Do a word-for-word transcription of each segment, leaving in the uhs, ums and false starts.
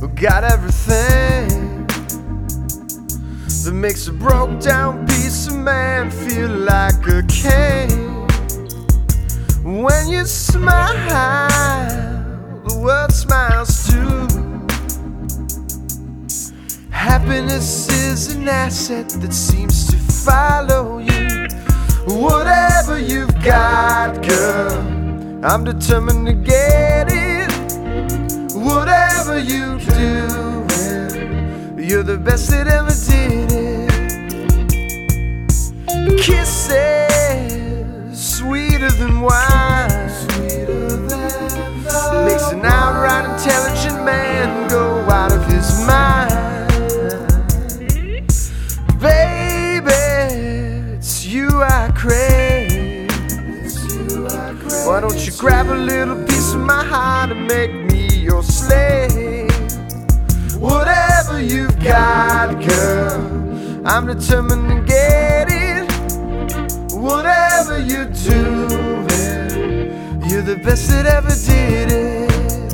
got everything that makes a broke down piece of man feel like a king. When you smile, the world smiles too. Happiness is an asset that seems to follow you. Whatever you've got, girl, I'm determined to get it. Whatever you do, you're the best that ever did it. Kisses sweeter than wine, sweeter than love. Makes an outright intelligent man go out of his mind. Baby, it's you I crave. It's you I crave. Why don't you grab a little piece of my heart and make me your slave? Whatever you've got, girl, I'm determined to get it. Whatever you do, you're the best that ever did it.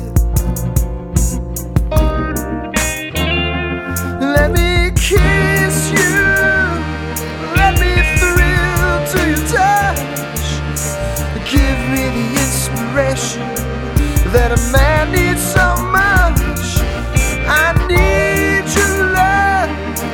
Let me kiss you, let me thrill to your touch. Give me the inspiration that a man needs so much. I need your love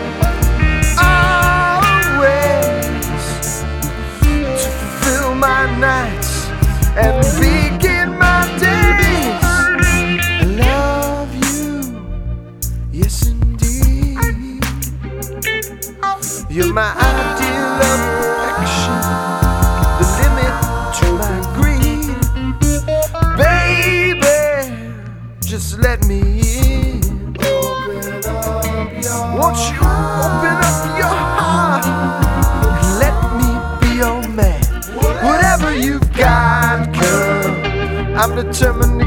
always to fulfill my nights and begin my days. I love you, yes indeed. You're my ideal of perfection, the limit to my greed. Baby, just let me in. Won't you open up your heart and let me be your man? Whatever you've got, girl, I'm determined to